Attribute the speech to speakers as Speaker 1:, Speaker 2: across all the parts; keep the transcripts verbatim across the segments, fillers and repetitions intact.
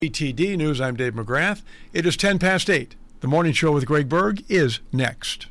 Speaker 1: B T D News, I'm Dave McGrath. It is ten past eight. The Morning Show with Greg Berg is next.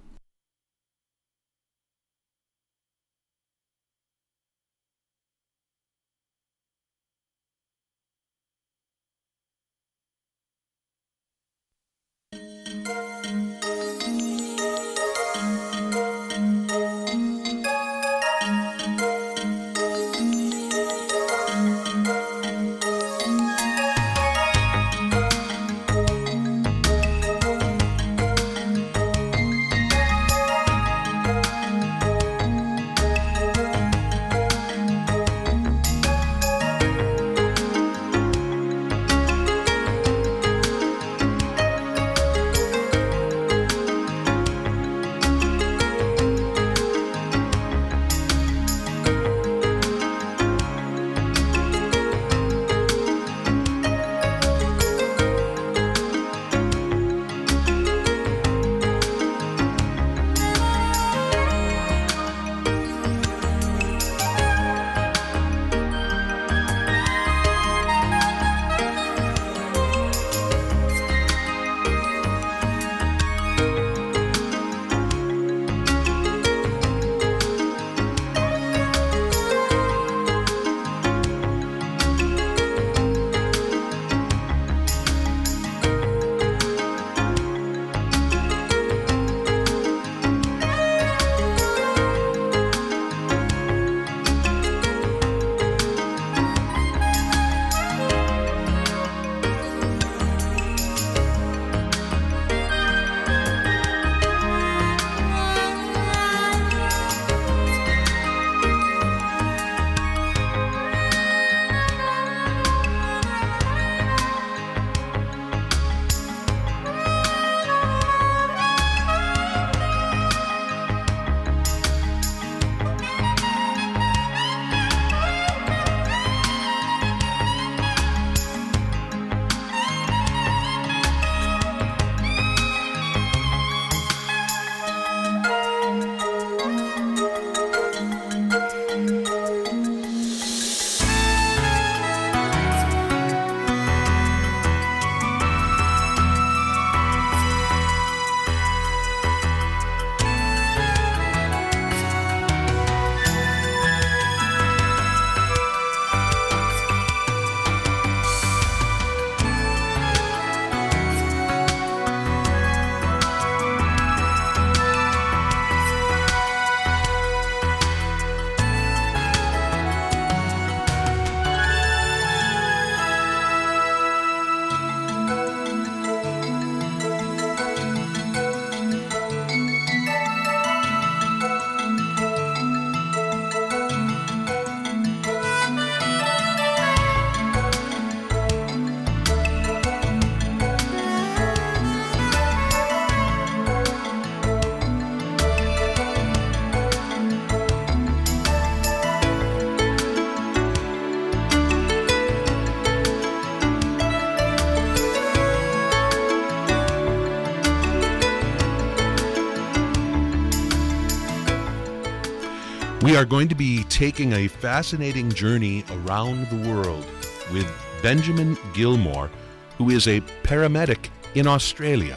Speaker 2: We are going to be taking a fascinating journey around the world with Benjamin Gilmore, who is a paramedic in Australia.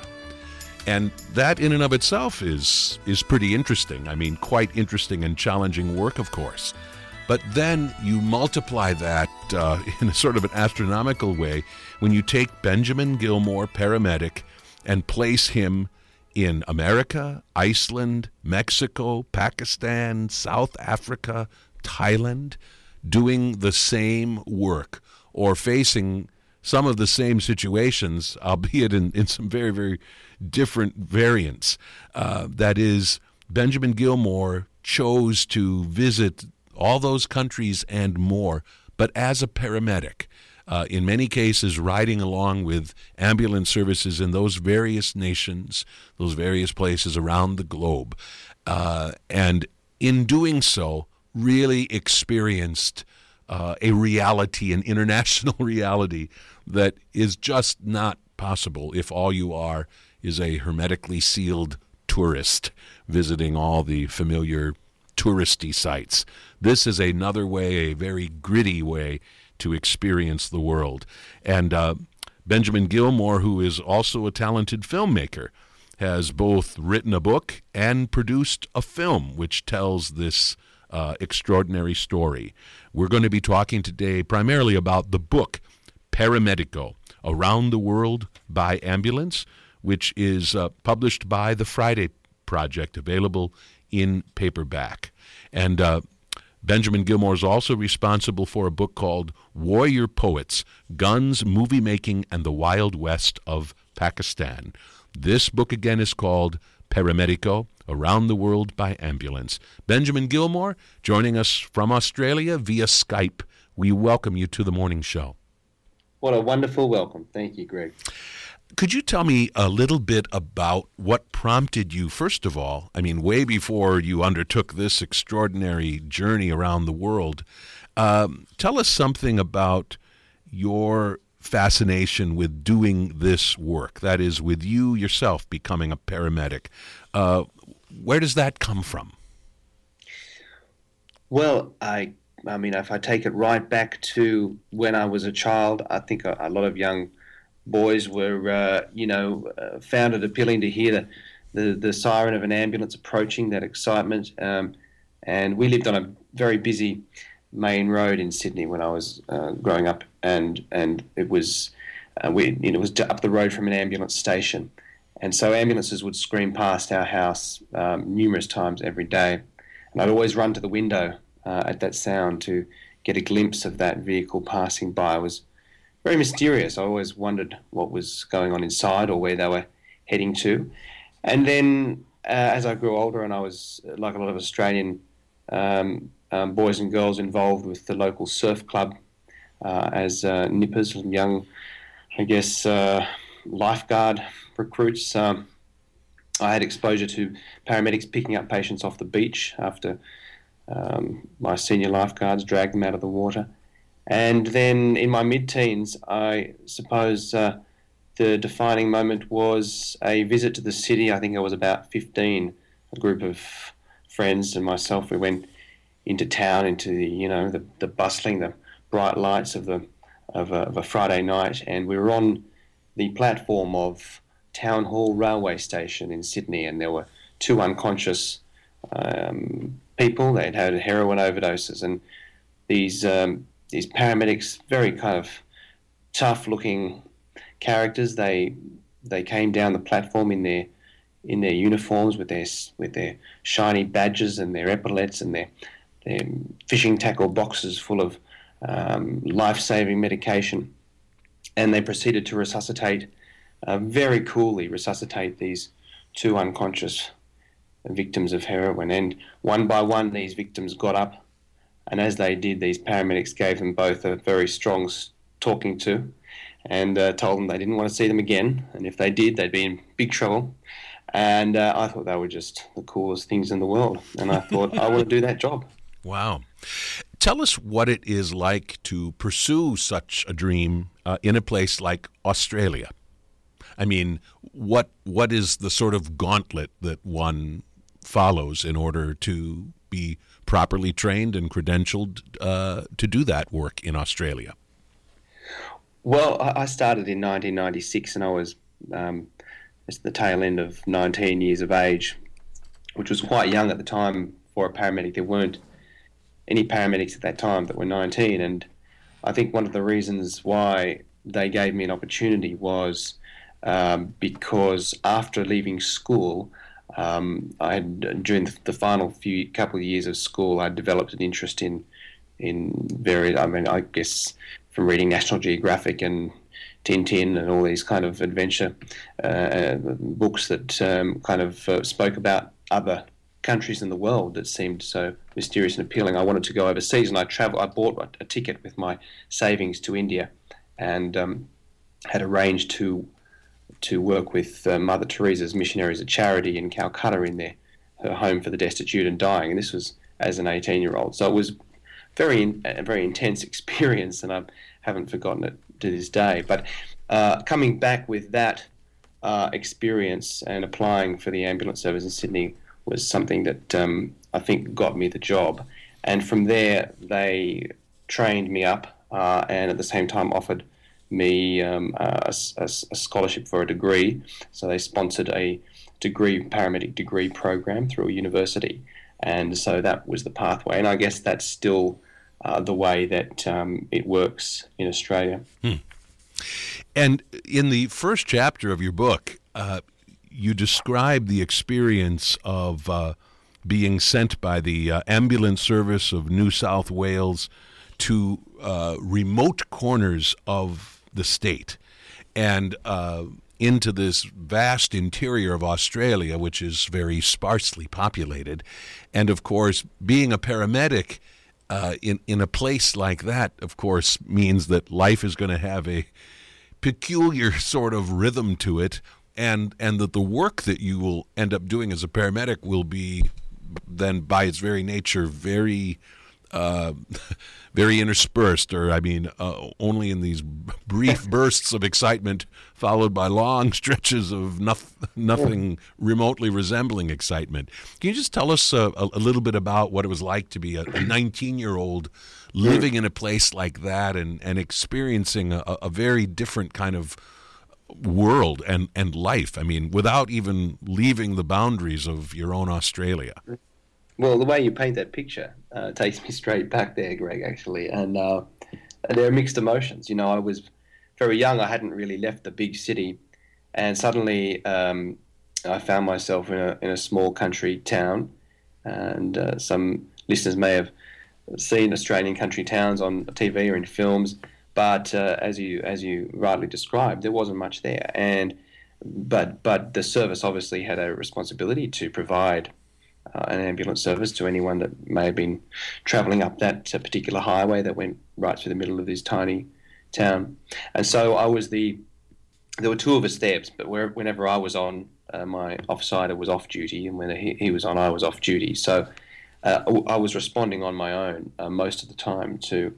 Speaker 2: And that in and of itself is is pretty interesting. I mean, quite interesting and challenging work, of course. But then you multiply that uh, in a sort of an astronomical way when you take Benjamin Gilmore, paramedic, and place him in America, Iceland, Mexico, Pakistan, South Africa, Thailand, doing the same work or facing some of the same situations, albeit in, in some very, very different variants. Uh, that is, Benjamin Gilmore chose to visit all those countries and more, but as a paramedic. Uh, in many cases, riding along with ambulance services in those various nations, those various places around the globe. Uh, and in doing so, really experienced uh, a reality, an international reality that is just not possible if all you are is a hermetically sealed tourist visiting all the familiar touristy sites. This is another way, a very gritty way, to experience the world. And uh, Benjamin Gilmore, who is also a talented filmmaker, has both written a book and produced a film which tells this uh, extraordinary story. We're going to be talking today primarily about the book, Paramedico, Around the World by Ambulance, which is uh, published by the Friday Project, available in paperback. And uh, Benjamin Gilmore is also responsible for a book called Warrior Poets, Guns, Movie Making, and the Wild West of Pakistan. This book again is called Paramedico, Around the World by Ambulance. Benjamin Gilmore joining us from Australia via Skype. We welcome you to the morning show.
Speaker 3: What a wonderful welcome. Thank you, Greg.
Speaker 2: Could you tell me a little bit about what prompted you, first of all, I mean, way before you undertook this extraordinary journey around the world, um, tell us something about your fascination with doing this work, that is, with you yourself becoming a paramedic. Uh, where does that come from?
Speaker 3: Well, I I mean, if I take it right back to when I was a child, I think a, a lot of young boys were, uh, you know, uh, found it appealing to hear the, the, the siren of an ambulance approaching, that excitement. Um, and we lived on a very busy main road in Sydney when I was uh, growing up, and and it was uh, we you know, it was up the road from an ambulance station, and so ambulances would scream past our house um, numerous times every day, and I'd always run to the window uh, at that sound to get a glimpse of that vehicle passing by. It was very mysterious. I always wondered what was going on inside or where they were heading to, and then uh, as I grew older, and I was like a lot of Australian Um, Um, boys and girls involved with the local surf club uh, as uh, nippers, young, I guess, uh, lifeguard recruits. Um, I had exposure to paramedics picking up patients off the beach after um, my senior lifeguards dragged them out of the water. And then in my mid-teens, I suppose uh, the defining moment was a visit to the city. I think I was about fifteen. A group of friends and myself, we went into town, into the, you know, the, the bustling, the bright lights of the of a, of a Friday night, and we were on the platform of Town Hall railway station in Sydney, and there were two unconscious um, people. They'd had heroin overdoses, and these um, these paramedics, very kind of tough-looking characters. They they came down the platform in their in their uniforms with their with their shiny badges and their epaulets and their their fishing tackle boxes full of um, life-saving medication, and they proceeded to resuscitate, uh, very coolly resuscitate these two unconscious victims of heroin. And one by one, these victims got up, and as they did, these paramedics gave them both a very strong talking to, and uh, told them they didn't want to see them again, and if they did, they'd be in big trouble. And uh, I thought they were just the coolest things in the world, and I thought, I want to do that job.
Speaker 2: Wow. Tell us what it is like to pursue such a dream uh, in a place like Australia. I mean, what what is the sort of gauntlet that one follows in order to be properly trained and credentialed uh, to do that work in Australia?
Speaker 3: Well, I started in nineteen ninety-six, and I was um, just the tail end of nineteen years of age, which was quite young at the time for a paramedic. There weren't any paramedics at that time that were nineteen, and I think one of the reasons why they gave me an opportunity was um, because after leaving school, um, I had, during the, the final few couple of years of school, I developed an interest in in various, I mean, I guess from reading National Geographic and Tintin and all these kind of adventure uh, books that um, kind of uh, spoke about other countries in the world that seemed so mysterious and appealing. I wanted to go overseas, and I traveled. I bought a ticket with my savings to India, and um, had arranged to to work with uh, Mother Teresa's Missionaries of Charity in Calcutta in their her home for the destitute and dying. And this was as an eighteen-year-old, so it was very a very intense experience, and I haven't forgotten it to this day. But uh, coming back with that uh, experience and applying for the ambulance service in Sydney was something that um, I think got me the job. And from there, they trained me up uh, and at the same time offered me um, a, a, a scholarship for a degree. So they sponsored a degree, paramedic degree program through a university. And so that was the pathway. And I guess that's still uh, the way that um, it works in Australia.
Speaker 2: Hmm. And in the first chapter of your book, uh, you describe the experience of uh, being sent by the uh, ambulance service of New South Wales to uh, remote corners of the state and uh, into this vast interior of Australia, which is very sparsely populated. And, of course, being a paramedic uh, in, in a place like that, of course, means that life is going to have a peculiar sort of rhythm to it, and, and that the work that you will end up doing as a paramedic will be then, by its very nature, very... Uh, very interspersed, or I mean, uh, only in these brief bursts of excitement, followed by long stretches of noth- nothing remotely resembling excitement. Can you just tell us uh, a, a little bit about what it was like to be a nineteen-year-old living in a place like that and, and experiencing a, a very different kind of world and, and life? I mean, without even leaving the boundaries of your own Australia.
Speaker 3: Well, the way you paint that picture uh, takes me straight back there, Greg, actually. And uh, there are mixed emotions. You know, I was very young. I hadn't really left the big city. And suddenly um, I found myself in a, in a small country town. And uh, some listeners may have seen Australian country towns on T V or in films. But uh, as you as you rightly described, there wasn't much there. And but but the service obviously had a responsibility to provide Uh, an ambulance service to anyone that may have been travelling up that uh, particular highway that went right through the middle of this tiny town. And so I was the, there were two of us there, but where, whenever I was on, uh, my offsider was off duty, and when he, he was on, I was off duty. So uh, I was responding on my own uh, most of the time to,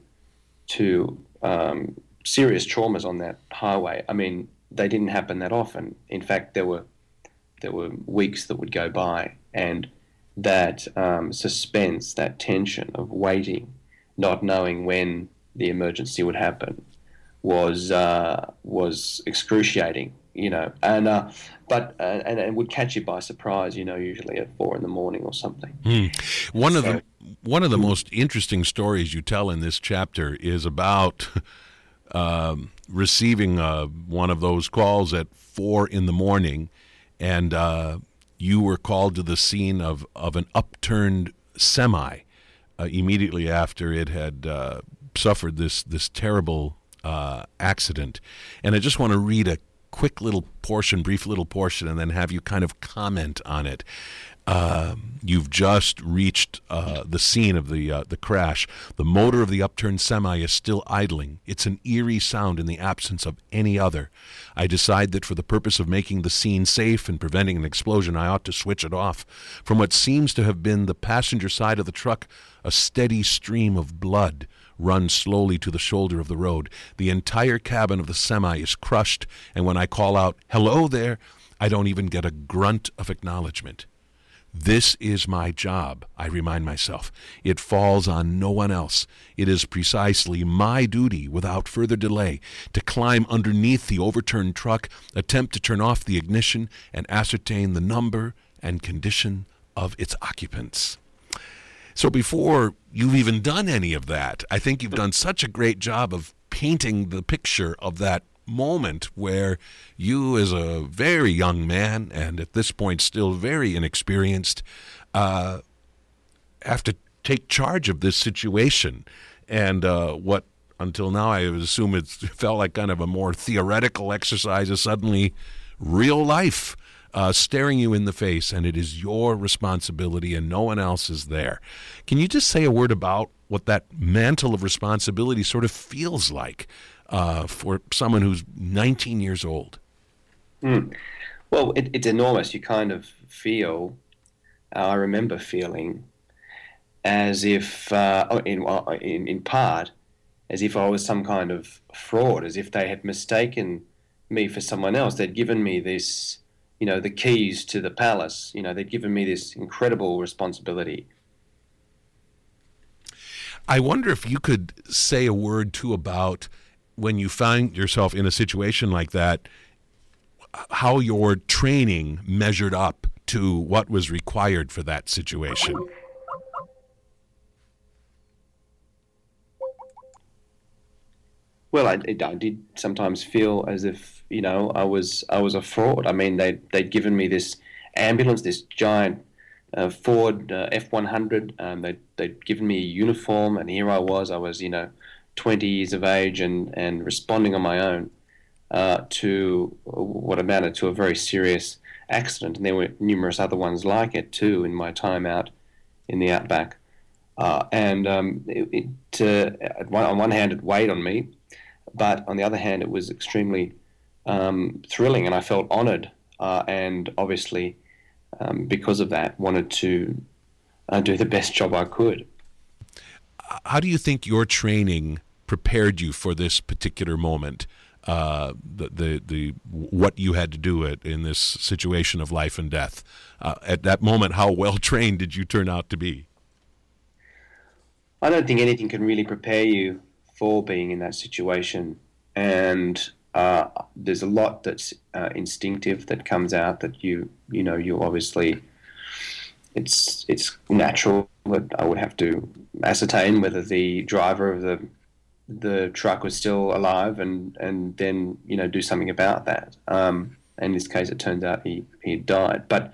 Speaker 3: to um, serious traumas on that highway. I mean, they didn't happen that often. In fact, there were, there were weeks that would go by, and that um, suspense, that tension of waiting, not knowing when the emergency would happen, was uh, was excruciating, you know. And uh, but uh, and it would catch you by surprise, you know, usually at four in the morning or something.
Speaker 2: Mm. One
Speaker 3: so,
Speaker 2: of the one of the most interesting stories you tell in this chapter is about um, receiving uh, one of those calls at four in the morning, and uh, you were called to the scene of, of an upturned semi uh, immediately after it had uh, suffered this this terrible uh, accident. And I just want to read a quick little portion, brief little portion, and then have you kind of comment on it. Uh, you've just reached uh, the scene of the uh, the crash. The motor of the upturned semi is still idling. It's an eerie sound in the absence of any other. I decide that for the purpose of making the scene safe and preventing an explosion, I ought to switch it off. From what seems to have been the passenger side of the truck, a steady stream of blood runs slowly to the shoulder of the road. The entire cabin of the semi is crushed, and when I call out, "Hello there," I don't even get a grunt of acknowledgement. This is my job, I remind myself. It falls on no one else. It is precisely my duty, without further delay, to climb underneath the overturned truck, attempt to turn off the ignition, and ascertain the number and condition of its occupants. So before you've even done any of that, I think you've done such a great job of painting the picture of that moment where you, as a very young man, and at this point still very inexperienced, uh, have to take charge of this situation. And uh, what, until now, I would assume it felt like kind of a more theoretical exercise is suddenly real life uh, staring you in the face, and it is your responsibility and no one else is there. Can you just say a word about what that mantle of responsibility sort of feels like Uh, for someone who's nineteen years old?
Speaker 3: Mm. Well, it, it's enormous. You kind of feel, uh, I remember feeling as if, uh, in, in, in part, as if I was some kind of fraud, as if they had mistaken me for someone else. They'd given me this, you know, the keys to the palace. You know, they'd given me this incredible responsibility.
Speaker 2: I wonder if you could say a word, too, about when you find yourself in a situation like that, how your training measured up to what was required for that situation.
Speaker 3: Well, I, it, I did sometimes feel as if, you know, I was I was a fraud. I mean, they they'd given me this ambulance, this giant uh, Ford uh, F one hundred. Um, they they'd given me a uniform, and here I was. I was, you know, twenty years of age and and responding on my own uh, to what amounted to a very serious accident. And there were numerous other ones like it too in my time out in the outback. Uh, and um, it, it uh, on one hand, it weighed on me. But on the other hand, it was extremely um, thrilling, and I felt honoured, uh, and obviously, um, because of that, wanted to uh, do the best job I could.
Speaker 2: How do you think your training prepared you for this particular moment? Uh, the, the the what you had to do it in this situation of life and death. Uh, at that moment, how well trained did you turn out to be?
Speaker 3: I don't think anything can really prepare you for being in that situation, and uh, there's a lot that's uh, instinctive that comes out that you you know you obviously it's it's natural that I would have to ascertain whether the driver of the the truck was still alive and and then you know do something about that. Um, in this case, it turns out he he died. But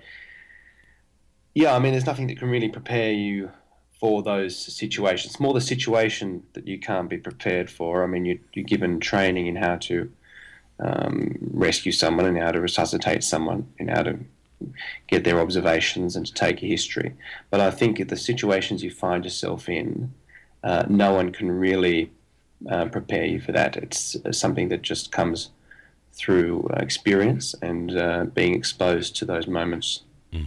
Speaker 3: yeah, I mean, there's nothing that can really prepare you for those situations. It's more the situation that you can't be prepared for. I mean, you, you're given training in how to um, rescue someone and how to resuscitate someone and how to get their observations and to take a history. But I think the situations you find yourself in, uh, no one can really uh, prepare you for that. It's uh, something that just comes through uh, experience and uh, being exposed to those moments.
Speaker 2: Mm.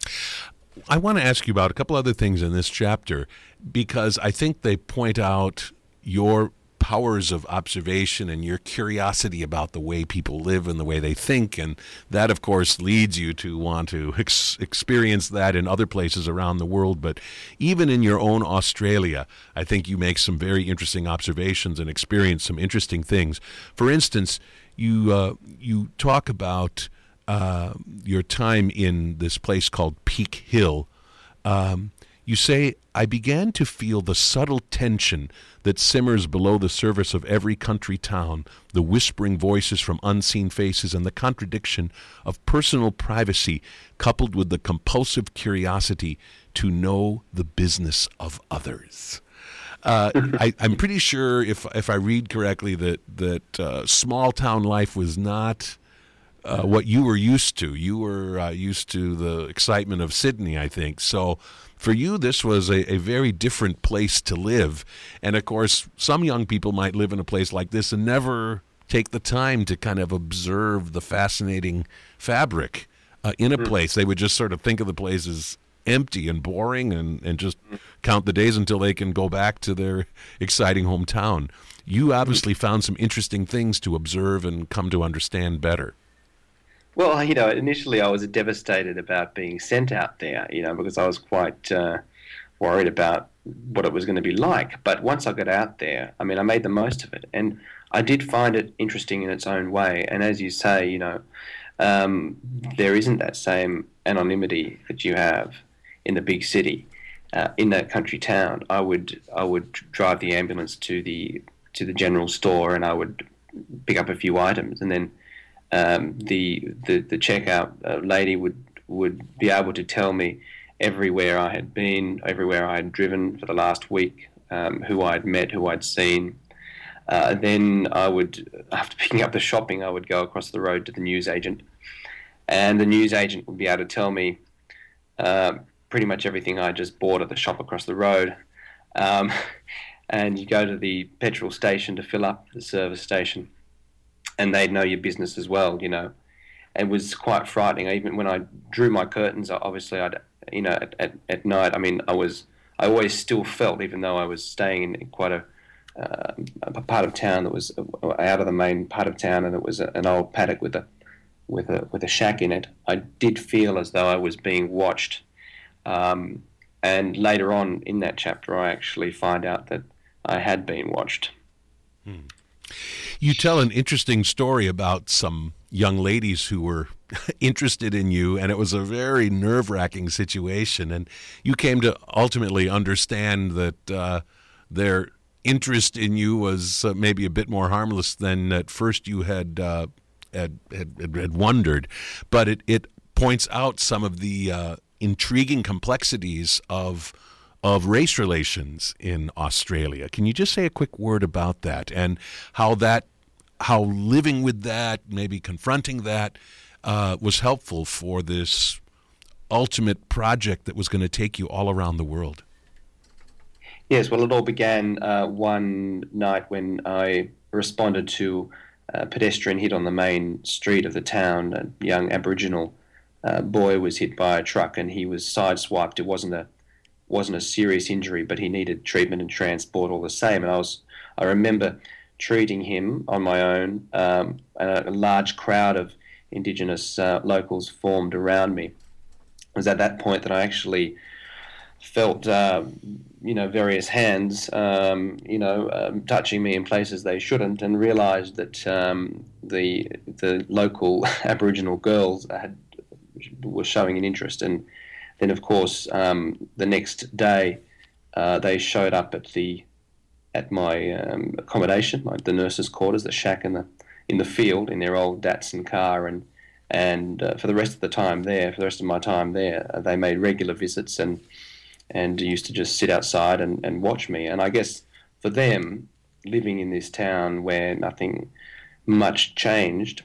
Speaker 2: I want to ask you about a couple other things in this chapter, because I think they point out your powers of observation and your curiosity about the way people live and the way they think, and that, of course, leads you to want to ex- experience that in other places around the world. But even in your own Australia, I think you make some very interesting observations and experience some interesting things. For instance, you uh, you talk about Uh, your time in this place called Peak Hill. Um, you say, I began to feel the subtle tension that simmers below the surface of every country town, the whispering voices from unseen faces, and the contradiction of personal privacy coupled with the compulsive curiosity to know the business of others. Uh, I, I'm pretty sure, if if I read correctly, that, that uh, small-town life was not Uh, what you were used to. You were uh, used to the excitement of Sydney, I think. So for you, this was a, a very different place to live. And, of course, some young people might live in a place like this and never take the time to kind of observe the fascinating fabric uh, in a place. They would just sort of think of the place as empty and boring and, and just count the days until they can go back to their exciting hometown. You obviously found some interesting things to observe and come to understand better.
Speaker 3: Well, you know, initially I was devastated about being sent out there, you know, because I was quite uh, worried about what it was going to be like. But once I got out there, I mean, I made the most of it. And I did find it interesting in its own way. And as you say, you know, um, there isn't that same anonymity that you have in the big city. Uh, in that country town, I would I would drive the ambulance to the to the general store and I would pick up a few items, and then Um, the, the the checkout uh, lady would would be able to tell me everywhere I had been, everywhere I had driven for the last week, um, who I'd met, who I'd seen. Uh, then I would, after picking up the shopping, I would go across the road to the newsagent, and the newsagent would be able to tell me uh, pretty much everything I just bought at the shop across the road. Um, and you go to the petrol station to fill up, the service station, and they'd know your business as well, you know. It was quite frightening. Even when I drew my curtains, obviously, I'd, you know, at, at, at night, I mean, I was, I always still felt, even though I was staying in quite a, uh, a part of town that was out of the main part of town, and it was an old paddock with a, with a, with a shack in it. I did feel as though I was being watched, um, and later on in that chapter, I actually find out that I had been watched.
Speaker 2: Hmm. You tell an interesting story about some young ladies who were interested in you, and it was a very nerve-wracking situation, and you came to ultimately understand that uh, their interest in you was uh, maybe a bit more harmless than at first you had uh, had, had, had wondered. But it, it points out some of the uh, intriguing complexities of of race relations in Australia. Can you just say a quick word about that and how that, how living with that, maybe confronting that, uh, was helpful for this ultimate project that was going to take you all around the world?
Speaker 3: Yes, well, it all began uh, one night when I responded to a pedestrian hit on the main street of the town. A young Aboriginal uh, boy was hit by a truck, and he was sideswiped. It wasn't a wasn't a serious injury, but he needed treatment and transport all the same. And I was, I remember treating him on my own, um, and a, a large crowd of Indigenous uh, locals formed around me. It was at that point that I actually felt, uh, you know, various hands, um, you know, um, touching me in places they shouldn't, and realised that um, the the local Aboriginal girls had were showing an interest. And then, of course, um, the next day, uh, they showed up at the at my um, accommodation, my, the nurses' quarters, the shack in the in the field, in their old Datsun car, and and uh, for the rest of the time there, for the rest of my time there, uh, they made regular visits and and used to just sit outside and, and watch me. And I guess for them, living in this town where nothing much changed,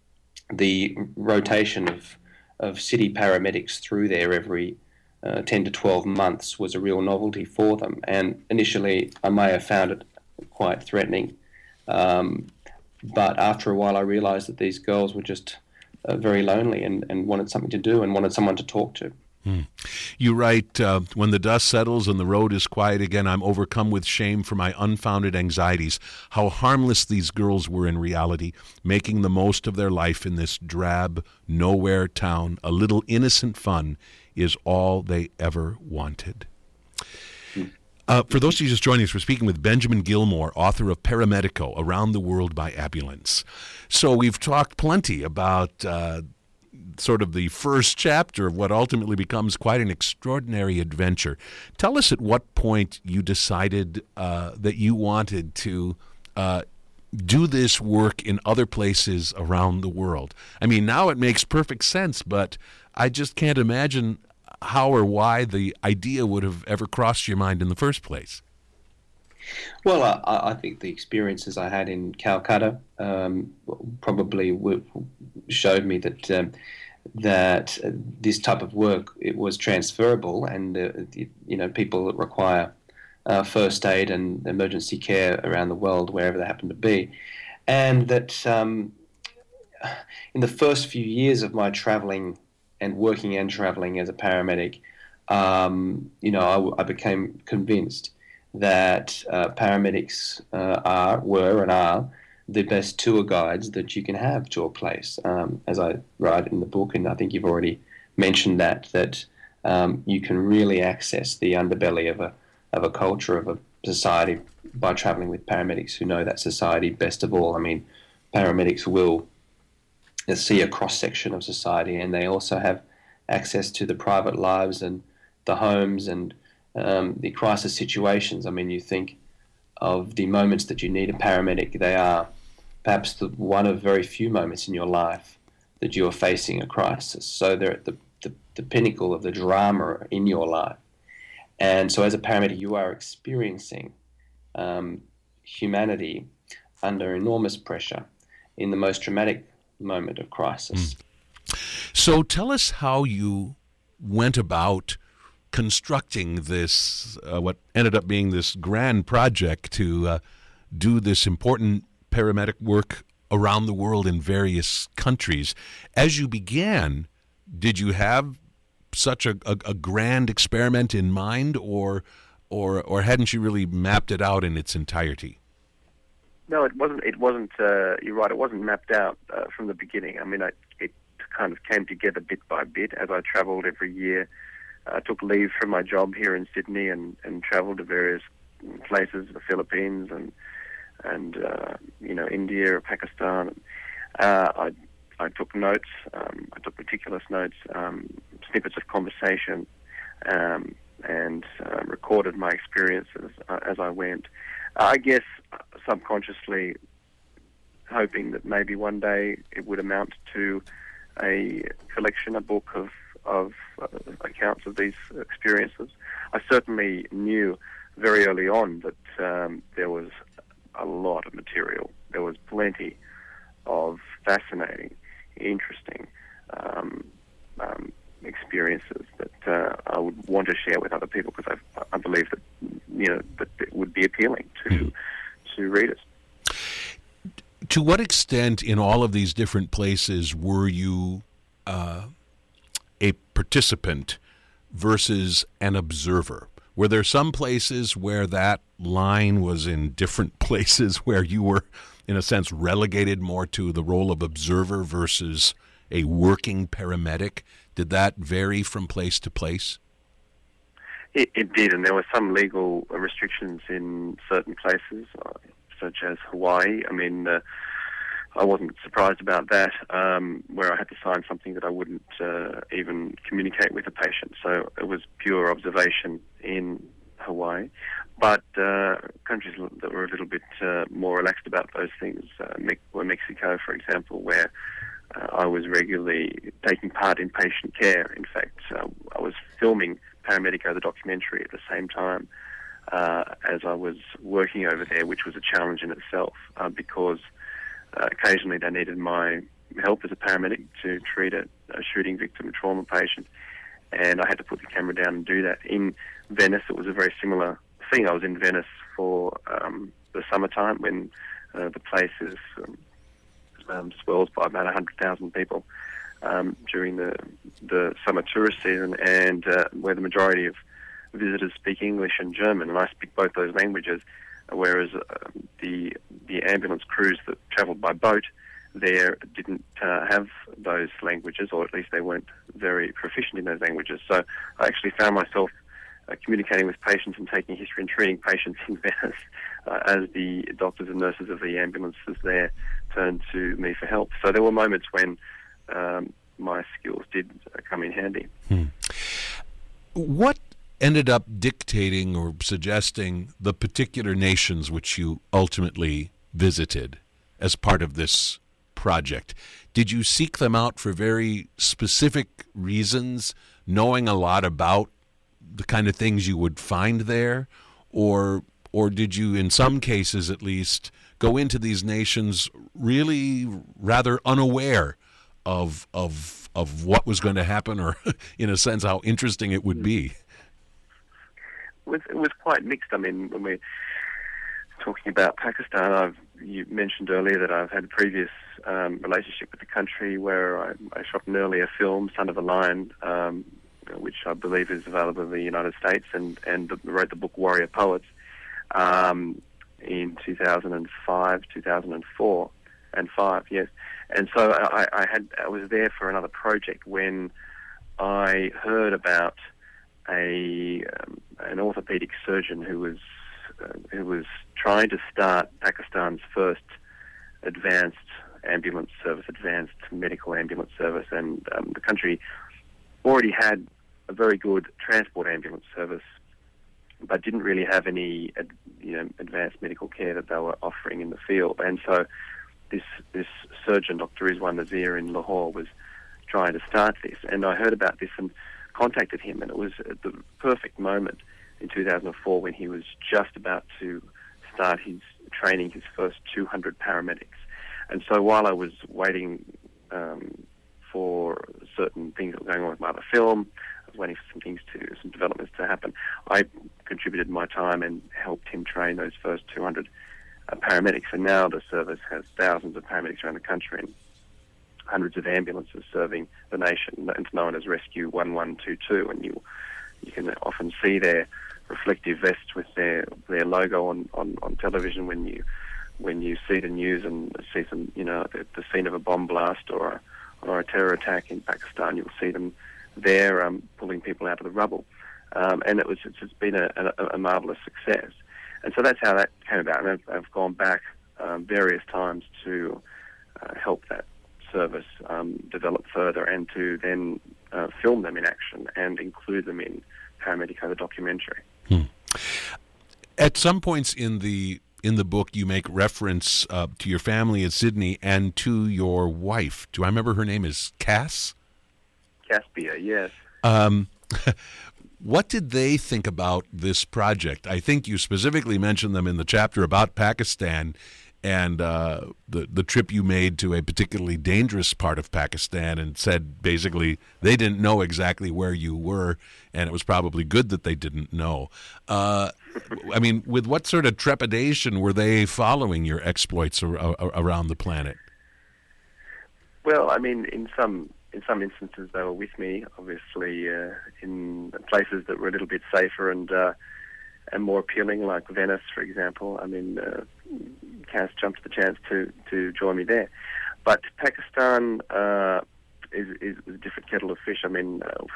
Speaker 3: the rotation of of city paramedics through there every uh, ten to twelve months was a real novelty for them. And initially, I may have found it quite threatening. Um, but after a while, I realized that these girls were just uh, very lonely and, and wanted something to do and wanted someone to talk to.
Speaker 2: Hmm. You write, uh, when the dust settles and the road is quiet again, I'm overcome with shame for my unfounded anxieties. How harmless these girls were in reality, making the most of their life in this drab, nowhere town. A little innocent fun is all they ever wanted. Uh, for those of you just joining us, we're speaking with Benjamin Gilmore, author of Paramedico, Around the World by Ambulance. So we've talked plenty about uh, sort of the first chapter of what ultimately becomes quite an extraordinary adventure. Tell us at what point you decided uh, that you wanted to uh, do this work in other places around the world. I mean, now it makes perfect sense, but I just can't imagine how or why the idea would have ever crossed your mind in the first place.
Speaker 3: Well, I, I think the experiences I had in Calcutta um, probably w- showed me that um, that uh, this type of work, it was transferable, and uh, you know, people that require uh, first aid and emergency care around the world, wherever they happen to be, and that um, in the first few years of my traveling and working and traveling as a paramedic, um, you know, I, I became convinced that uh, paramedics uh, are, were and are the best tour guides that you can have to a place. Um, as I write in the book, and I think you've already mentioned that, that um, you can really access the underbelly of a of a culture, of a society, by traveling with paramedics who know that society best of all. I mean, paramedics will see a cross-section of society, and they also have access to the private lives and the homes and um, the crisis situations. I mean, you think of the moments that you need a paramedic, they are perhaps the one of very few moments in your life that you are facing a crisis. So they're at the, the, the pinnacle of the drama in your life. And so as a paramedic, you are experiencing um, humanity under enormous pressure in the most traumatic moment of crisis.
Speaker 2: Mm. So tell us how you went about constructing this, uh, what ended up being this grand project to uh, do this important paramedic work around the world in various countries. As you began, did you have such a, a, a grand experiment in mind, or, or, or hadn't you really mapped it out in its entirety?
Speaker 4: No, it wasn't. It wasn't. Uh, you're right. It wasn't mapped out uh, from the beginning. I mean, I, it kind of came together bit by bit as I travelled every year I took leave from my job here in Sydney and, and travelled to various places, the Philippines and and uh, you know India or Pakistan. Uh, I I took notes. Um, I took meticulous notes, um, snippets of conversation, um, and uh, recorded my experiences uh, as I went. Uh, I guess uh, subconsciously hoping that maybe one day it would amount to a collection, a book of of uh, accounts of these experiences. I certainly knew very early on that um, there was a lot of material. There was plenty of fascinating, interesting um, um, experiences that uh, I would want to share with other people because I, I believe that you know that it would be appealing to mm. to readers.
Speaker 2: To what extent, in all of these different places, were you uh, a participant versus an observer? Were there some places where that line was in different places where you were, in a sense, relegated more to the role of observer versus a working paramedic? Did that vary from place to place?
Speaker 4: It, it did, and there were some legal restrictions in certain places, uh, such as Hawaii. I mean, uh, I wasn't surprised about that, um, where I had to sign something that I wouldn't uh, even communicate with the patient. So it was pure observation in Hawaii. But uh, countries that were a little bit uh, more relaxed about those things uh, were Mexico, for example, where uh, I was regularly taking part in patient care. In fact, uh, I was filming Paramedico, the documentary, at the same time uh, as I was working over there, which was a challenge in itself uh, because uh, occasionally they needed my help as a paramedic to treat a, a shooting victim, a trauma patient, and I had to put the camera down and do that. In Venice, it was a very similar thing. I was in Venice for um, the summertime when uh, the place is um, um, swells by about one hundred thousand people um, during the the summer tourist season, and uh, where the majority of visitors speak English and German, and I speak both those languages, whereas uh, the the ambulance crews that travelled by boat there didn't uh, have those languages, or at least they weren't very proficient in those languages. So I actually found myself uh, communicating with patients and taking history and treating patients in Venice uh, as the doctors and nurses of the ambulances there turned to me for help. So there were moments when um, my skills did uh, come in handy.
Speaker 2: Hmm. What ended up dictating or suggesting the particular nations which you ultimately visited as part of this project? Did you seek them out for very specific reasons, knowing a lot about the kind of things you would find there, or or did you, in some cases at least, go into these nations really rather unaware of of of what was going to happen, or in a sense how interesting it would be?
Speaker 4: It was, it was quite mixed. I mean, when we're talking about Pakistan, I've you mentioned earlier that I've had a previous um, relationship with the country where I, I shot an earlier film, Son of a Lion, um, which I believe is available in the United States, and, and wrote the book Warrior Poets um, in two thousand five, two thousand four, and five, yes. And so I, I had I was there for another project when I heard about a um, an orthopedic surgeon who was uh, who was trying to start Pakistan's first advanced ambulance service, advanced medical ambulance service, and um, the country already had a very good transport ambulance service, but didn't really have any ad, you know advanced medical care that they were offering in the field. And so this this surgeon, Doctor Rizwan Nazir in Lahore, was trying to start this, and I heard about this and contacted him, and it was at the perfect moment in two thousand four when he was just about to start his training his first two hundred paramedics. And so while I was waiting um, for certain things that were going on with my other film, I was waiting for some things to, some developments to happen, I contributed my time and helped him train those first two hundred uh, paramedics. And now the service has thousands of paramedics around the country and hundreds of ambulances serving the nation. It's known as Rescue one one two two, and you you can often see their reflective vests with their their logo on, on, on television when you when you see the news and see some you know the, the scene of a bomb blast or a, or a terror attack in Pakistan. You'll see them there um, pulling people out of the rubble. Um, and it was it's just been a, a, a marvellous success. And so that's how that came about. And I've, I've gone back um, various times to uh, help that service um, develop further and to then uh, film them in action and include them in Paramedico, the documentary.
Speaker 2: Hmm. At some points in the in the book, you make reference uh, to your family in Sydney and to your wife. Do I remember her name is Cass?
Speaker 4: Caspia, yes.
Speaker 2: Um, what did they think about this project? I think you specifically mentioned them in the chapter about Pakistan and uh, the the trip you made to a particularly dangerous part of Pakistan, and said basically they didn't know exactly where you were, and it was probably good that they didn't know. Uh, I mean, with what sort of trepidation were they following your exploits ar- ar- around the planet?
Speaker 4: Well, I mean, in some in some instances they were with me, obviously, uh, in places that were a little bit safer and uh, and more appealing, like Venice, for example. I mean, uh, Cass jumped at the chance to, to join me there. But Pakistan uh, is, is a different kettle of fish. I mean, uh,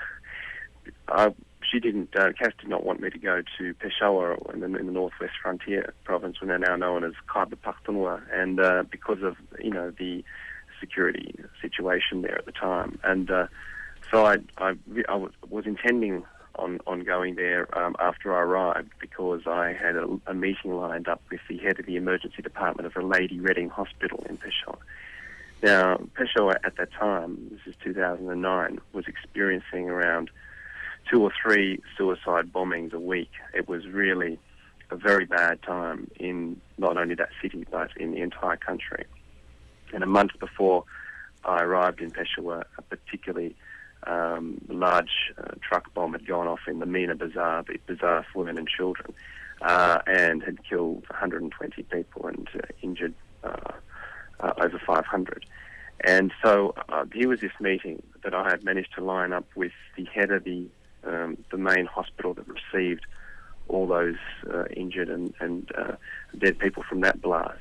Speaker 4: I, she didn't, uh, Cass did not want me to go to Peshawar in the, in the northwest frontier province, when they're now known as Khyber Pakhtunkhwa, and uh, because of, you know, the security situation there at the time. And uh, so I, I, I was intending on, on going there um, after I arrived, because I had a, a meeting lined up with the head of the emergency department of the Lady Reading Hospital in Peshawar. Now, Peshawar at that time, this is two thousand nine, was experiencing around two or three suicide bombings a week. It was really a very bad time in not only that city, but in the entire country. And a month before I arrived in Peshawar, a particularly um, large uh, truck bomb had gone off in the Meena Bazaar, the bazaar for women and children, uh, and had killed one hundred twenty people and uh, injured uh, uh, over five hundred. And so uh, here was this meeting that I had managed to line up with the head of the um, the main hospital that received all those uh, injured and, and uh, dead people from that blast.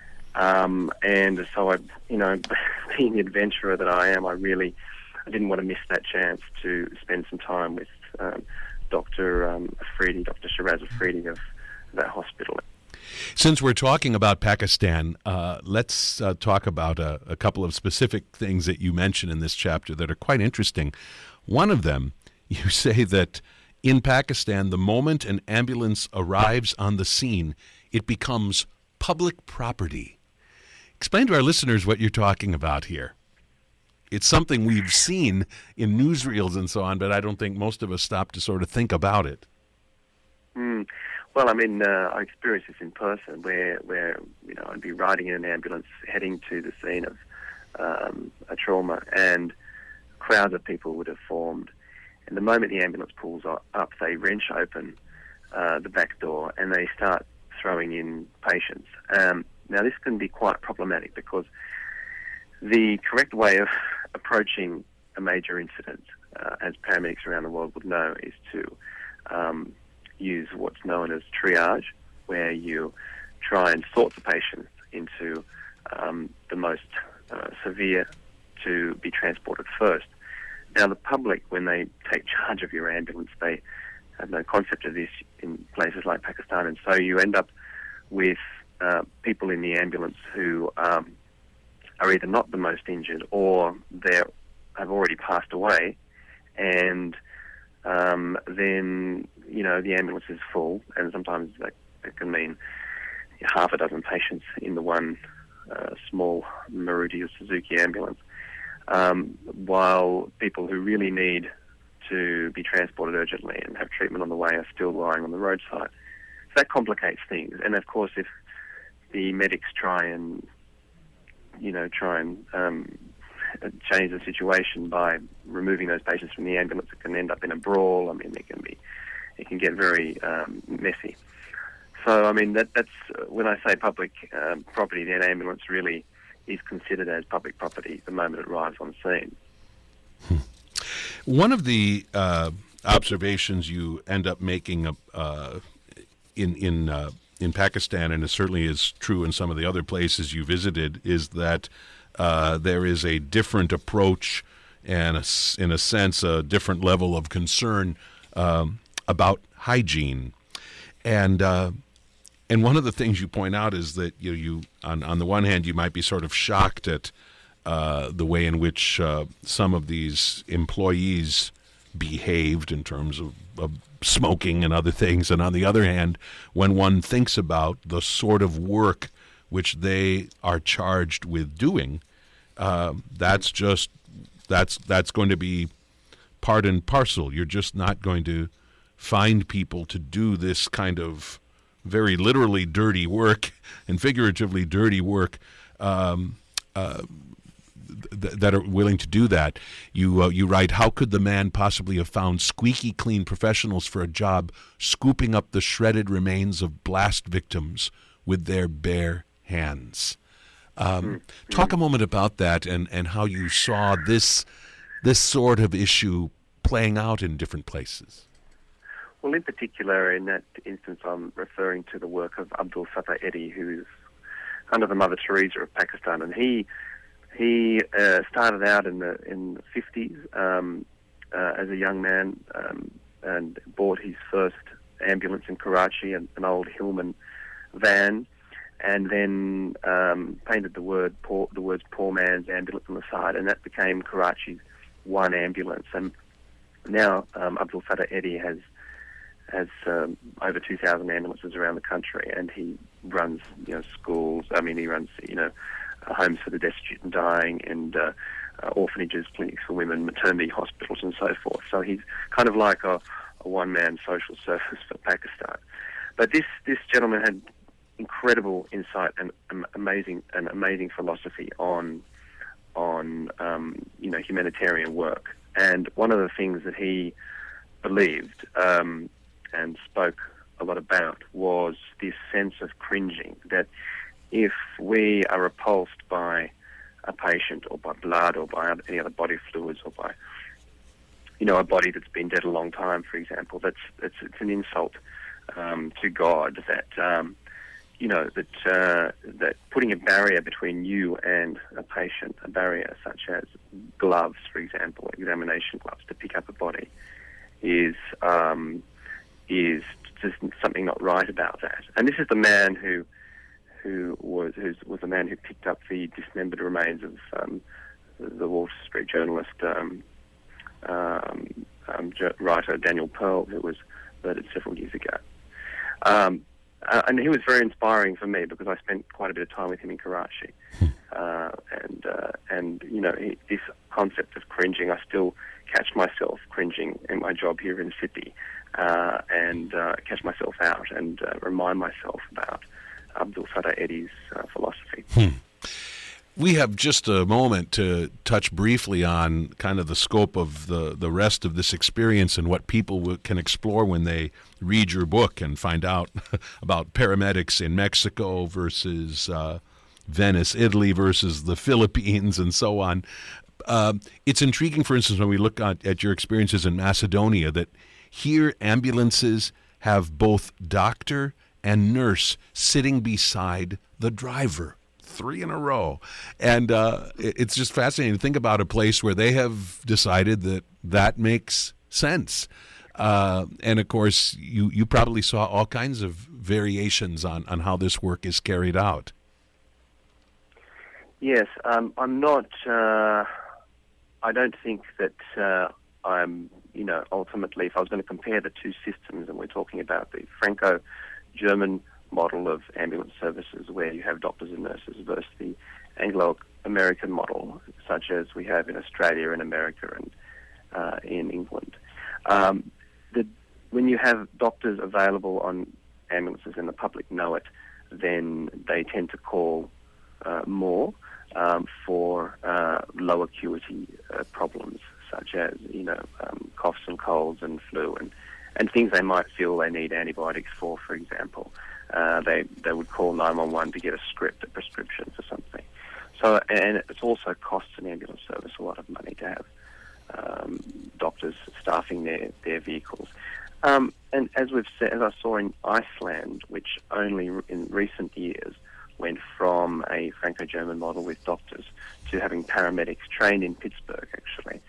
Speaker 4: Um, and so I, you know, being the adventurer that I am, I really, I didn't want to miss that chance to spend some time with um, Doctor Um, Afridi, Doctor Shiraz Afridi of that hospital.
Speaker 2: Since we're talking about Pakistan, uh, let's uh, talk about a, a couple of specific things that you mention in this chapter that are quite interesting. One of them, you say that in Pakistan, the moment an ambulance arrives on the scene, it becomes public property. Explain to our listeners what you're talking about here. It's something we've seen in newsreels and so on, but I don't think most of us stop to sort of think about it.
Speaker 4: Mm. Well, I mean, uh, I experienced this in person, where, where you know, I'd be riding in an ambulance heading to the scene of um, a trauma, and crowds of people would have formed. And the moment the ambulance pulls up, they wrench open uh, the back door and they start throwing in patients. Um, now, this can be quite problematic, because the correct way of approaching a major incident, uh, as paramedics around the world would know, is to um, use what's known as triage, where you try and sort the patients into um, the most uh, severe to be transported first. Now, the public, when they take charge of your ambulance, they have no concept of this in places like Pakistan, and so you end up with uh, people in the ambulance who um, are either not the most injured, or they have already passed away, and um, then, you know, the ambulance is full, and sometimes that, that can mean half a dozen patients in the one uh, small Maruti or Suzuki ambulance, um, while people who really need to be transported urgently and have treatment on the way are still lying on the roadside. So that complicates things. And of course, if the medics try and, you know, try and um, change the situation by removing those patients from the ambulance, it can end up in a brawl. I mean, it can be, it can get very um, messy. So, I mean, that, that's when I say public um, property, that ambulance really is considered as public property the moment it arrives on scene.
Speaker 2: Hmm. One of the uh, observations you end up making uh, in in uh, in Pakistan, and it certainly is true in some of the other places you visited, is that uh, there is a different approach and, a s in a sense, a different level of concern um, about hygiene. And uh, and one of the things you point out is that you you on on the one hand you might be sort of shocked at uh, the way in which uh, some of these employees behaved in terms of, of smoking and other things, and on the other hand, when one thinks about the sort of work which they are charged with doing, uh, that's just that's that's going to be part and parcel. You're just not going to find people to do this kind of very literally dirty work and figuratively dirty work um, uh, th that are willing to do that. You uh, you write, how could the man possibly have found squeaky clean professionals for a job scooping up the shredded remains of blast victims with their bare hands? Um, talk a moment about that and, and how you saw this this sort of issue playing out in different places.
Speaker 4: Well, in particular, in that instance, I'm referring to the work of Abdul Fattah Eddy, who's under the Mother Teresa of Pakistan, and he he uh, started out in the in the fifties um, uh, as a young man um, and bought his first ambulance in Karachi, an, an old Hillman van, and then um, painted the word poor, the words "poor man's ambulance" on the side, and that became Karachi's one ambulance. And now um, Abdul Fattah Eddy has has um, over two thousand ambulances around the country, and he runs, you know, schools. I mean, he runs, you know, uh, homes for the destitute and dying, and uh, uh, orphanages, clinics for women, maternity hospitals, and so forth. So he's kind of like a, a one-man social service for Pakistan. But this this gentleman had incredible insight and um, amazing and amazing philosophy on on um, you know, humanitarian work. And one of the things that he believed um, and spoke a lot about was this sense of cringing, that if we are repulsed by a patient or by blood or by any other body fluids or by, you know, a body that's been dead a long time, for example, that's it's, it's an insult um, to God, that um, you know, that uh, that putting a barrier between you and a patient, a barrier such as gloves, for example, examination gloves to pick up a body, is um, is just something not right about that. And this is the man who who was who's, was the man who picked up the dismembered remains of um, the Wall Street journalist um, um, um, writer Daniel Pearl, who was murdered several years ago. Um, Uh, and he was very inspiring for me because I spent quite a bit of time with him in Karachi. Uh, and, uh, and you know, he, this concept of cringing, I still catch myself cringing in my job here in Sydney, uh, and uh, catch myself out and uh, remind myself about Abdul Fattah Eddy's uh, philosophy.
Speaker 2: Hmm. We have just a moment to touch briefly on kind of the scope of the, the rest of this experience and what people w can explore when they read your book and find out about paramedics in Mexico versus uh, Venice, Italy versus the Philippines and so on. Uh, it's intriguing, for instance, when we look at, at your experiences in Macedonia, that here ambulances have both doctor and nurse sitting beside the driver. Three in a row. And uh, it's just fascinating to think about a place where they have decided that that makes sense. Uh, and, of course, you, you probably saw all kinds of variations on, on how this work is carried out.
Speaker 4: Yes, um, I'm not, uh, I don't think that uh, I'm, you know, ultimately, if I was going to compare the two systems, and we're talking about the Franco-German model of ambulance services where you have doctors and nurses versus the Anglo-American model, such as we have in Australia and America and uh, in England. Um, the, when you have doctors available on ambulances and the public know it, then they tend to call uh, more um, for uh, low acuity uh, problems, such as, you know, um, coughs and colds and flu and, and things they might feel they need antibiotics for, for example. Uh, they they would call nine one one to get a script, a prescription for something. So, and it also costs an ambulance service a lot of money to have um, doctors staffing their, their vehicles. Um, and as we've said, as I saw in Iceland, which only in recent years went from a Franco-German model with doctors to having paramedics trained in Pittsburgh, actually,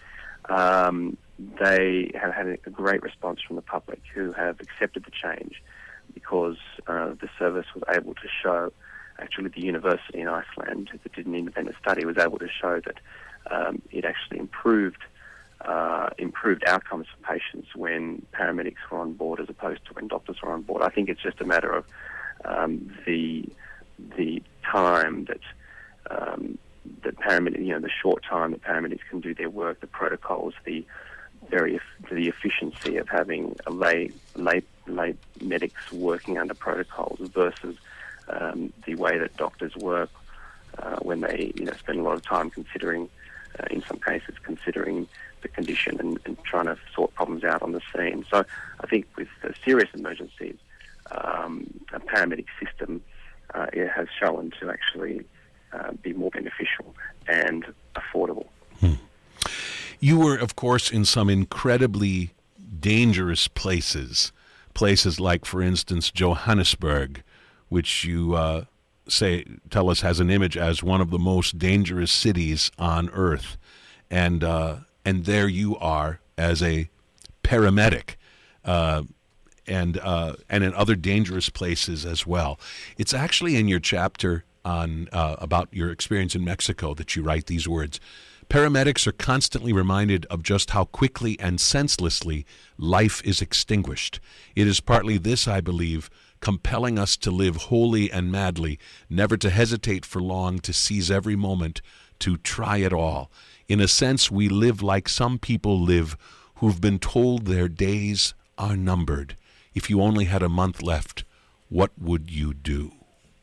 Speaker 4: um, they have had a great response from the public, who have accepted the change because uh, the service was able to show, actually the university in Iceland that did an independent study was able to show that um, it actually improved uh, improved outcomes for patients when paramedics were on board as opposed to when doctors were on board. I think it's just a matter of um, the the time that um, that paramedics, you know, the short time that paramedics can do their work, the protocols, the very the efficiency of having a lay lay lay medics working under protocols versus um, the way that doctors work uh, when they you know spend a lot of time considering, uh, in some cases, considering the condition and, and trying to sort problems out on the scene. So I think with uh, serious emergencies, um, a paramedic system uh, it has shown to actually uh, be more beneficial and affordable.
Speaker 2: Hmm. You were, of course, in some incredibly dangerous places, places like, for instance, Johannesburg, which you uh, say tell us has an image as one of the most dangerous cities on earth, and uh, and there you are as a paramedic, uh, and uh, and in other dangerous places as well. It's actually in your chapter on uh, about your experience in Mexico that you write these words. Paramedics are constantly reminded of just how quickly and senselessly life is extinguished. It is partly this, I believe, compelling us to live wholly and madly, never to hesitate for long, to seize every moment, to try it all. In a sense, we live like some people live who've been told their days are numbered. If you only had a month left, what would you do?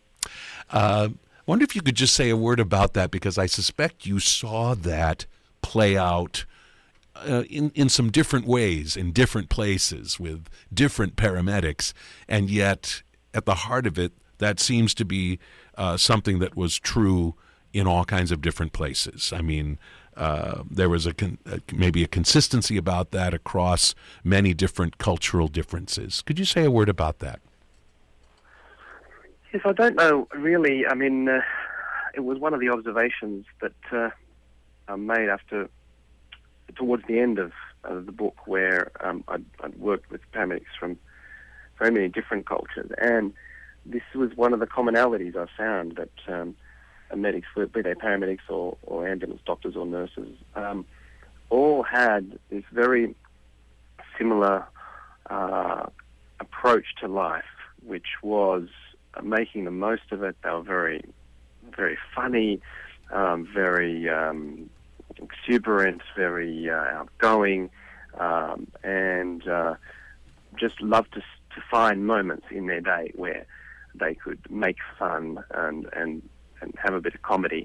Speaker 2: Uh, I wonder if you could just say a word about that, because I suspect you saw that play out uh, in, in some different ways, in different places, with different paramedics, and yet at the heart of it, that seems to be uh, something that was true in all kinds of different places. I mean, uh, there was a, con- a maybe a consistency about that across many different cultural differences. Could you say a word about that?
Speaker 4: Yes, I don't know really. I mean, uh, it was one of the observations that uh, I made after, towards the end of, of the book, where um, I'd, I'd worked with paramedics from very many different cultures, and this was one of the commonalities I found, that um, medics, be they paramedics or, or ambulance doctors or nurses, um, all had this very similar uh, approach to life, which was making the most of it. They were very, very funny, um, very um, exuberant, very uh, outgoing, um, and uh, just loved to to find moments in their day where they could make fun and and, and have a bit of comedy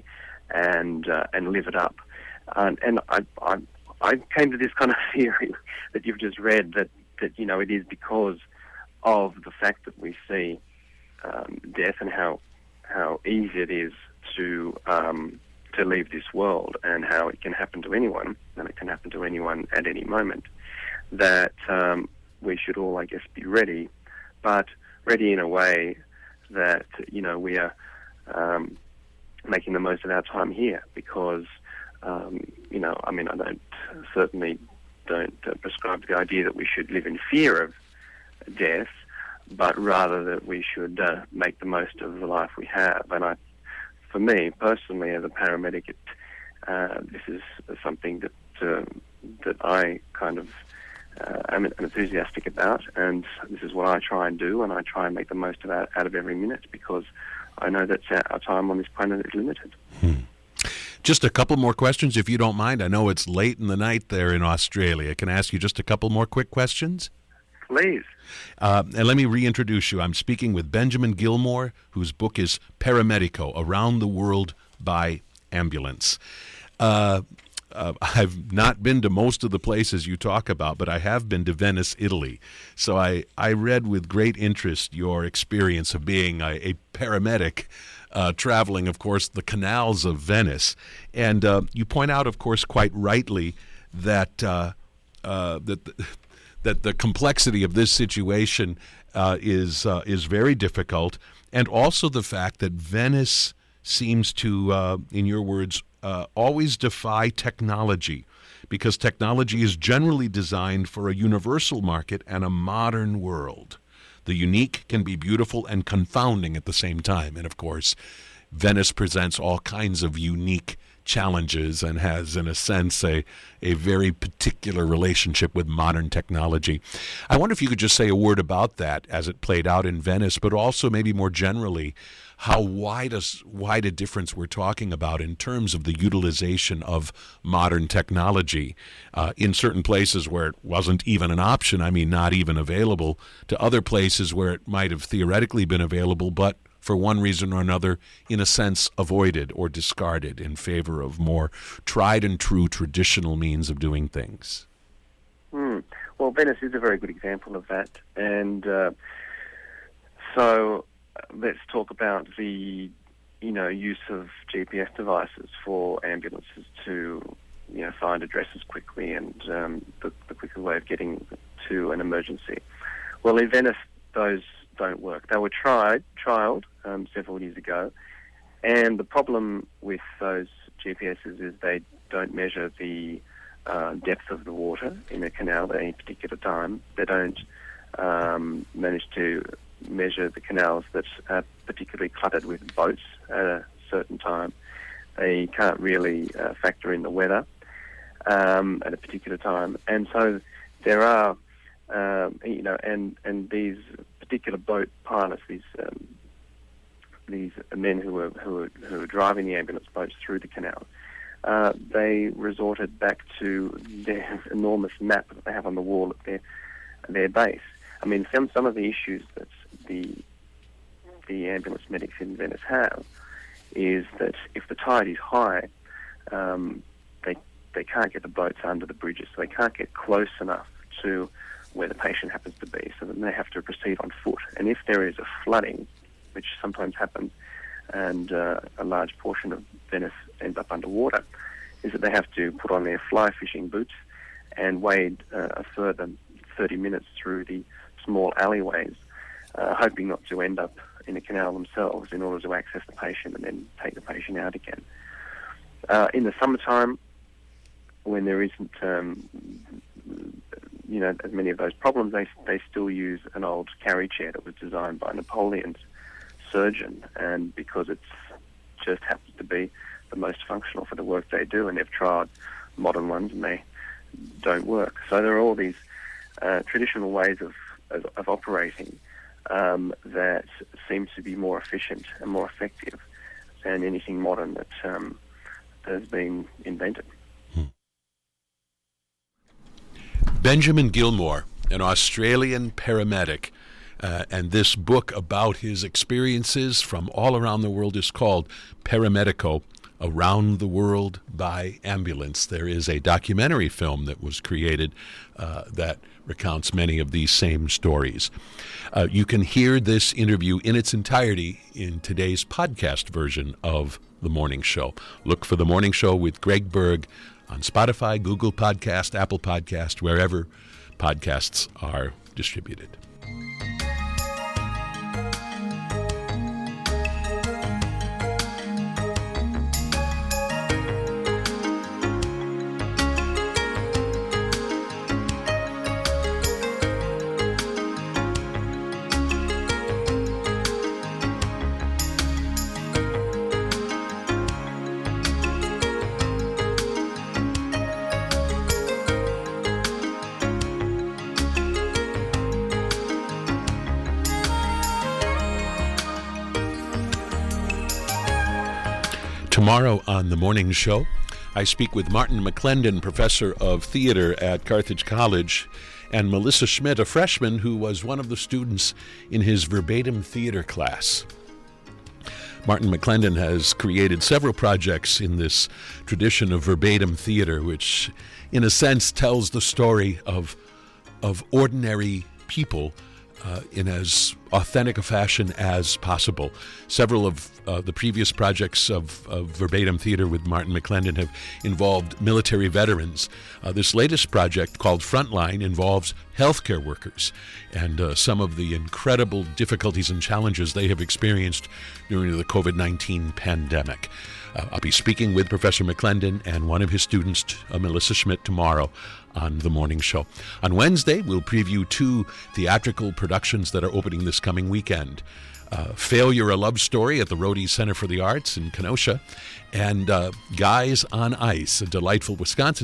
Speaker 4: and uh, and live it up. And, and I, I I came to this kind of theory that you've just read, that that you know it is because of the fact that we see Um, death and how how easy it is to um, to leave this world, and how it can happen to anyone, and it can happen to anyone at any moment, that um, we should all, I guess, be ready, but ready in a way that, you know, we are um, making the most of our time here, because, um, you know, I mean, I don't certainly don't uh, prescribe to the idea that we should live in fear of death, but rather that we should uh, make the most of the life we have. And I, for me personally, as a paramedic, it, uh, this is something that uh, that I kind of uh, am enthusiastic about, and this is what I try and do, and I try and make the most of that out of every minute, because I know that our time on this planet is limited.
Speaker 2: Hmm. Just a couple more questions, if you don't mind. I know it's late in the night there in Australia. Can I ask you just a couple more quick questions?
Speaker 4: Please.
Speaker 2: Uh, and let me reintroduce you. I'm speaking with Benjamin Gilmore, whose book is Paramedico, Around the World by Ambulance. Uh, uh, I've not been to most of the places you talk about, but I have been to Venice, Italy. So I, I read with great interest your experience of being a, a paramedic, uh, traveling, of course, the canals of Venice. And uh, you point out, of course, quite rightly that uh, uh, that the, that the complexity of this situation uh, is uh, is very difficult, and also the fact that Venice seems to, uh, in your words, uh, always defy technology, because technology is generally designed for a universal market and a modern world. The unique can be beautiful and confounding at the same time. And of course, Venice presents all kinds of unique challenges and has, in a sense, a, a very particular relationship with modern technology. I wonder if you could just say a word about that as it played out in Venice, but also maybe more generally, how wide a, wide a difference we're talking about in terms of the utilization of modern technology uh, in certain places where it wasn't even an option, I mean not even available, to other places where it might have theoretically been available, but for one reason or another, in a sense, avoided or discarded in favor of more tried and true traditional means of doing things.
Speaker 4: Mm. Well, Venice is a very good example of that. And uh, so let's talk about the, you know, use of G P S devices for ambulances to, you know, find addresses quickly and um, the, the quicker way of getting to an emergency. Well, in Venice, those don't work. They were tried, trialed um, several years ago, and the problem with those G P Ses is they don't measure the uh, depth of the water in a canal at any particular time. They don't um, manage to measure the canals that are particularly cluttered with boats at a certain time. They can't really uh, factor in the weather um, at a particular time, and so there are, um, you know, and and these particular boat pilots, these um, these men who were who were who were driving the ambulance boats through the canal, uh, they resorted back to their enormous map that they have on the wall at their their base. I mean, some some of the issues that the the ambulance medics in Venice have is that if the tide is high, um, they they can't get the boats under the bridges, so they can't get close enough to where the patient happens to be, so then they have to proceed on foot. And if there is a flooding, which sometimes happens, and uh, a large portion of Venice ends up underwater, is that they have to put on their fly fishing boots and wade uh, a further thirty minutes through the small alleyways, uh, hoping not to end up in a canal themselves in order to access the patient and then take the patient out again. Uh, in the summertime, when there isn't um, you know, as many of those problems, they they still use an old carry chair that was designed by Napoleon's surgeon, and because it's just happens to be the most functional for the work they do, and they've tried modern ones and they don't work. So there are all these uh, traditional ways of of, of operating um, that seem to be more efficient and more effective than anything modern that um, has been invented.
Speaker 2: Benjamin Gilmore, an Australian paramedic, uh, and this book about his experiences from all around the world is called Paramedico, Around the World by Ambulance. There is a documentary film that was created uh, that recounts many of these same stories. Uh, you can hear this interview in its entirety in today's podcast version of The Morning Show. Look for The Morning Show with Greg Berg on Spotify, Google Podcast, Apple Podcast, wherever podcasts are distributed. Tomorrow on The Morning Show, I speak with Martin McClendon, professor of theater at Carthage College, and Melissa Schmidt, a freshman who was one of the students in his verbatim theater class. Martin McClendon has created several projects in this tradition of verbatim theater, which in a sense tells the story of, of ordinary people Uh, in as authentic a fashion as possible. Several of uh, the previous projects of, of verbatim theater with Martin McClendon have involved military veterans. Uh, this latest project, called Frontline, involves healthcare workers and uh, some of the incredible difficulties and challenges they have experienced during the covid nineteen pandemic. Uh, I'll be speaking with Professor McClendon and one of his students, uh, Melissa Schmidt, tomorrow on the morning show. On Wednesday, we'll preview two theatrical productions that are opening this coming weekend. Uh, Failure, a Love Story at the Rhodey Center for the Arts in Kenosha, and uh, Guys on Ice, a delightful Wisconsin